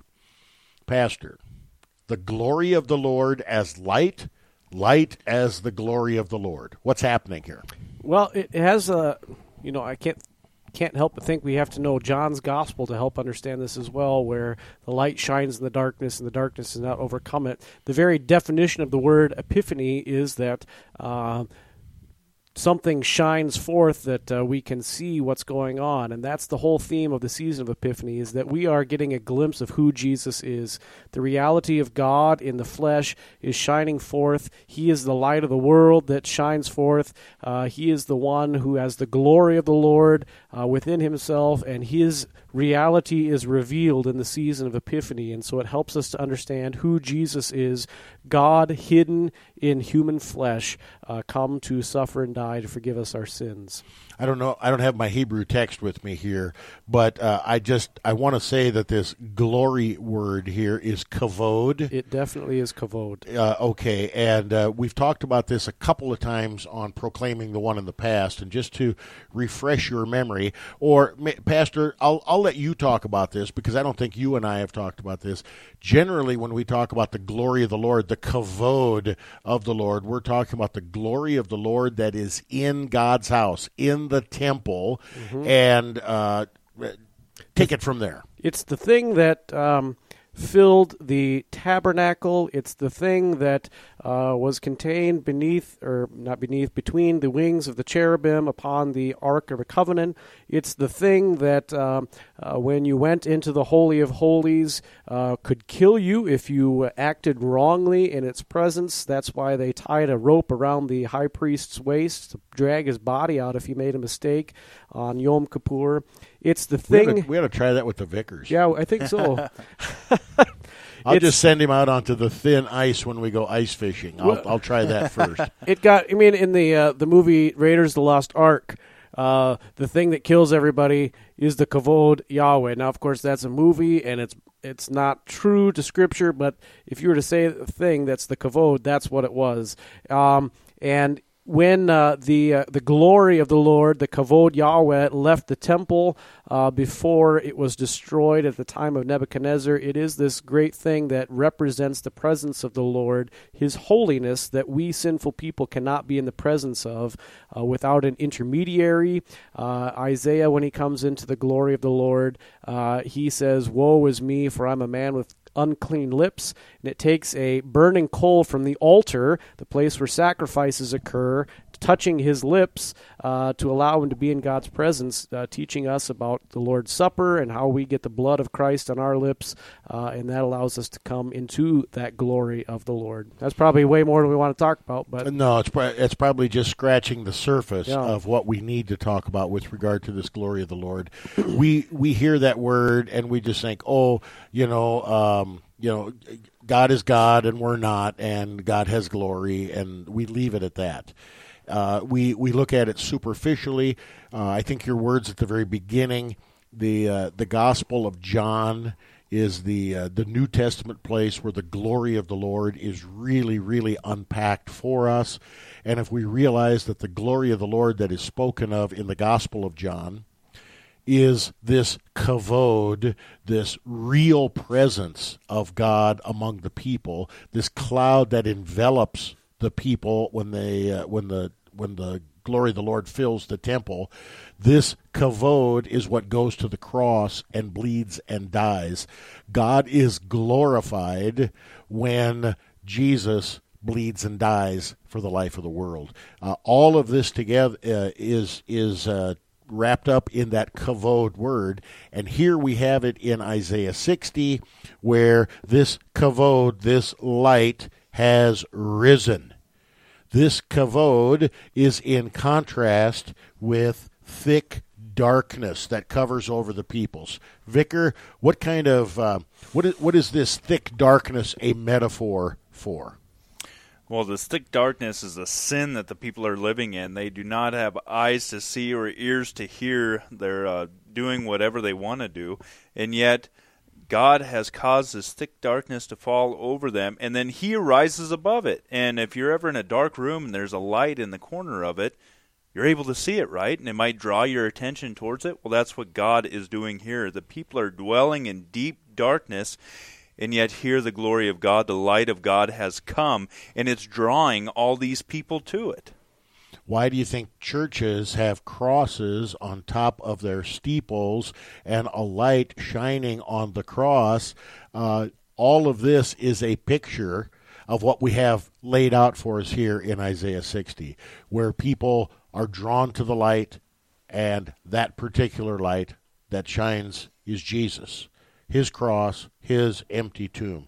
Pastor, the glory of the Lord as light, light as the glory of the Lord. What's happening here? Well, it has a, you know, I can't can't help but think we have to know John's gospel to help understand this as well, where the light shines in the darkness and the darkness does not overcome it. The very definition of the word epiphany is that uh, something shines forth that uh, we can see what's going on, and that's the whole theme of the season of Epiphany, is that we are getting a glimpse of who Jesus is. The reality of God in the flesh is shining forth. He is the light of the world that shines forth. Uh, he is the one who has the glory of the Lord uh, within himself, and his reality is revealed in the season of Epiphany, and so it helps us to understand who Jesus is, God hidden in human flesh, uh, come to suffer and die to forgive us our sins. I don't know. I don't have my Hebrew text with me here, but uh, I just I want to say that this glory word here is kavod. It definitely is kavod. Uh, okay, and uh, we've talked about this a couple of times on Proclaiming the One in the past, and just to refresh your memory, or Pastor, I'll I'll let you talk about this because I don't think you and I have talked about this. Generally, when we talk about the glory of the Lord, the kavod of the Lord, we're talking about the glory of the Lord that is in God's house, in the temple, mm-hmm. and uh, take it from there. It's the thing that um, filled the tabernacle. It's the thing that uh, was contained beneath, or not beneath, between the wings of the cherubim upon the Ark of the Covenant. It's the thing that um, uh, when you went into the Holy of Holies uh, could kill you if you acted wrongly in its presence. That's why they tied a rope around the high priest's waist to drag his body out if he made a mistake on Yom Kippur. It's the thing. We ought to, we ought to try that with the vicars. Yeah, I think so. I'll It's- just send him out onto the thin ice when we go ice fishing. I'll, I'll try that first. It got. I mean, in the uh, the movie Raiders of the Lost Ark, uh, the thing that kills everybody is the kavod Yahweh. Now, of course, that's a movie, and it's it's not true to Scripture. But if you were to say the thing that's the kavod, that's what it was. Um, and when uh, the uh, the glory of the Lord, the Kavod Yahweh, left the temple uh, before it was destroyed at the time of Nebuchadnezzar, it is this great thing that represents the presence of the Lord, His holiness, that we sinful people cannot be in the presence of uh, without an intermediary. Uh, Isaiah, when he comes into the glory of the Lord, uh, he says, "Woe is me, for I'm a man with unclean lips," and it takes a burning coal from the altar, the place where sacrifices occur, touching his lips uh, to allow him to be in God's presence, uh, teaching us about the Lord's Supper and how we get the blood of Christ on our lips, uh, and that allows us to come into that glory of the Lord. That's probably way more than we want to talk about, but No, it's pro- it's probably just scratching the surface Yeah. of what we need to talk about with regard to this glory of the Lord. we we hear that word and we just think, oh, you know, um, you know, God is God and we're not, and God has glory, and we leave it at that. Uh, we we look at it superficially. Uh, I think your words at the very beginning, the uh, the Gospel of John is the uh, the New Testament place where the glory of the Lord is really, really unpacked for us. And if we realize that the glory of the Lord that is spoken of in the Gospel of John is this kavod, this real presence of God among the people, this cloud that envelops the people when they uh, when the when the glory of the Lord fills the temple. This kavod is what goes to the cross and bleeds and dies. God is glorified when Jesus bleeds and dies for the life of the world. Uh, all of this together uh, is is uh, wrapped up in that kavod word, and here we have it in Isaiah sixty, where this kavod, this light, has risen. This kavod is in contrast with thick darkness that covers over the peoples. Vicar, what kind of uh, what is what is this thick darkness a metaphor for? Well, this thick darkness is a sin that the people are living in. They do not have eyes to see or ears to hear. They're uh, doing whatever they want to do. And yet, God has caused this thick darkness to fall over them, and then He rises above it. And if you're ever in a dark room and there's a light in the corner of it, you're able to see it, right? And it might draw your attention towards it. Well, that's what God is doing here. The people are dwelling in deep darkness, and yet here the glory of God, the light of God has come, and it's drawing all these people to it. Why do you think churches have crosses on top of their steeples and a light shining on the cross? Uh, all of this is a picture of what we have laid out for us here in Isaiah sixty, where people are drawn to the light, and that particular light that shines is Jesus, His cross, His empty tomb.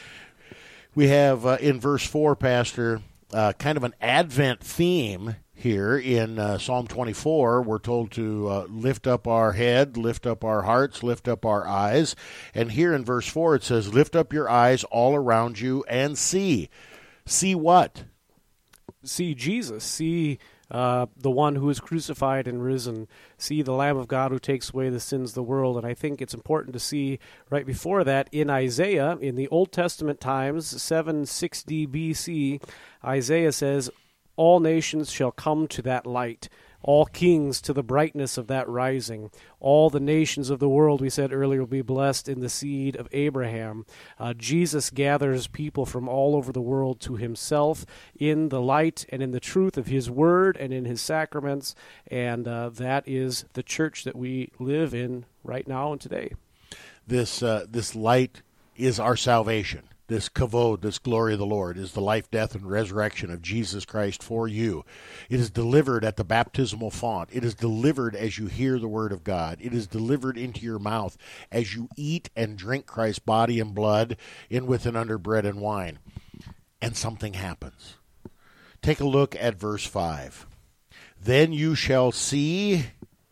We have uh, in verse four, Pastor, uh, kind of an Advent theme here in uh, Psalm twenty-four. We're told to uh, lift up our head, lift up our hearts, lift up our eyes. And here in verse four it says, lift up your eyes all around you and see. See what? see Jesus, see uh, the one who is crucified and risen, see the Lamb of God who takes away the sins of the world. And I think it's important to see right before that in Isaiah, in the Old Testament times, seven sixty B C, Isaiah says, all nations shall come to that light, all kings to the brightness of that rising. All the nations of the world, we said earlier, will be blessed in the seed of Abraham. Uh, Jesus gathers people from all over the world to Himself in the light and in the truth of His word and in His sacraments, and uh, that is the church that we live in right now and today. This uh, this light is our salvation. This kavod, this glory of the Lord, is the life, death, and resurrection of Jesus Christ for you. It is delivered at the baptismal font. It is delivered as you hear the word of God. It is delivered into your mouth as you eat and drink Christ's body and blood in with and under bread and wine. And something happens. Take a look at verse five. Then you shall see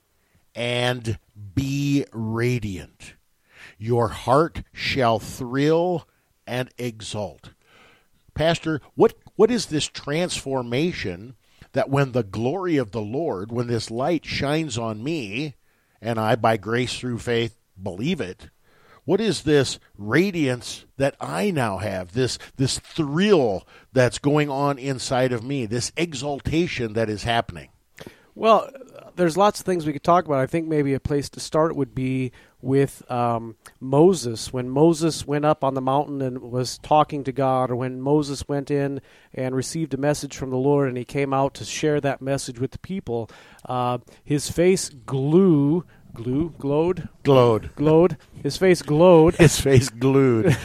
and be radiant. Your heart shall thrill and exalt. Pastor, what what is this transformation that when the glory of the Lord, when this light shines on me, and I by grace through faith believe it, what is this radiance that I now have, this this thrill that's going on inside of me, this exaltation that is happening? Well, there's lots of things we could talk about. I think maybe a place to start would be with um, Moses. When Moses went up on the mountain and was talking to God, or when Moses went in and received a message from the Lord and he came out to share that message with the people, uh, his face glue, glue, glowed? Glowed. Glowed. His face glowed. His face glued.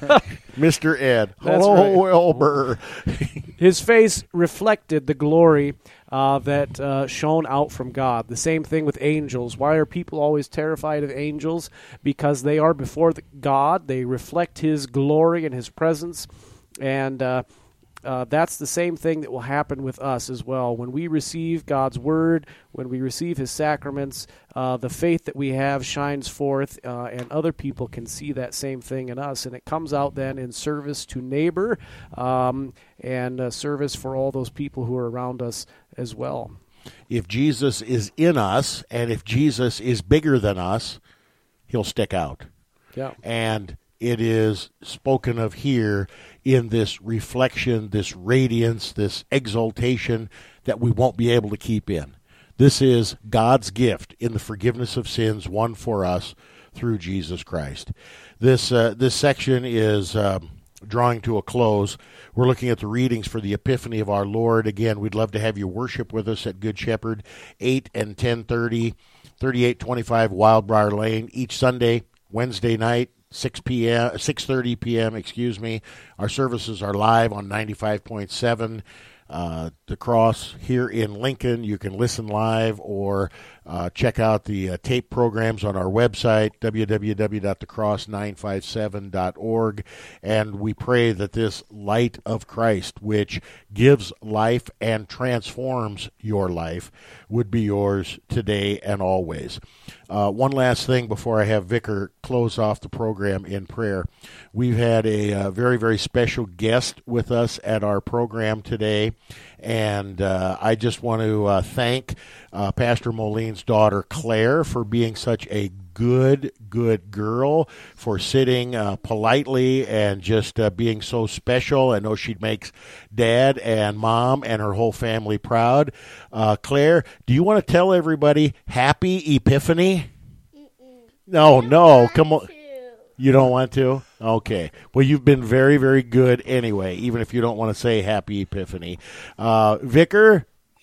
Mister Ed. That's Hello, right. Wilbur. His face reflected the glory uh, that uh, shone out from God. The same thing with angels. Why are people always terrified of angels? Because they are before the God. They reflect His glory and His presence. And uh, uh, that's the same thing that will happen with us as well. When we receive God's Word, when we receive His sacraments, uh, the faith that we have shines forth, uh, and other people can see that same thing in us. And it comes out then in service to neighbor, um, and uh, service for all those people who are around us as well. If Jesus is in us, and if Jesus is bigger than us, He'll stick out. Yeah. And it is spoken of here in this reflection, this radiance, this exaltation that we won't be able to keep in. This is God's gift in the forgiveness of sins won for us through Jesus Christ. This uh, this section is um, drawing to a close. We're looking at the readings for the Epiphany of our Lord. Again, we'd love to have you worship with us at Good Shepherd, eight and ten thirty, thirty-eight twenty-five Wildbriar Lane, each Sunday, Wednesday night, six p.m., six thirty p.m., excuse me. Our services are live on ninety-five point seven. Uh, the Cross here in Lincoln. You can listen live or uh, check out the uh, tape programs on our website, w w w dot the cross nine five seven dot org. And we pray that this light of Christ, which gives life and transforms your life, would be yours today and always. Uh, one last thing before I have Vicar close off the program in prayer. We've had a uh, very, very special guest with us at our program today, and uh, I just want to uh, thank uh, Pastor Moline's daughter, Claire, for being such a good, good girl, for sitting uh, politely and just uh, being so special. I know she makes Dad and Mom and her whole family proud. Uh, Claire, do you want to tell everybody Happy Epiphany? Mm-mm. No, no, come on. To. You don't want to? Okay. Well, you've been very, very good anyway, even if you don't want to say Happy Epiphany. Uh, Vicar,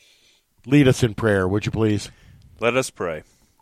lead us in prayer, would you please? Let us pray.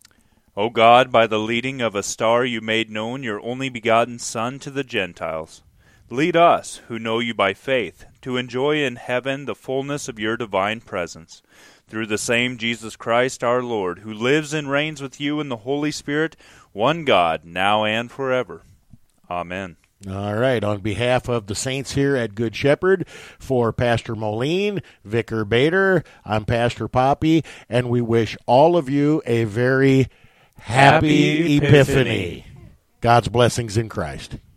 O God, by the leading of a star you made known your only begotten Son to the Gentiles. Lead us, who know you by faith, to enjoy in heaven the fullness of your divine presence. Through the same Jesus Christ our Lord, who lives and reigns with you in the Holy Spirit, one God, now and forever. Amen. All right. On behalf of the saints here at Good Shepherd, for Pastor Moline, Vicar Bader, I'm Pastor Poppy, and we wish all of you a very happy, Happy Epiphany. Epiphany. God's blessings in Christ.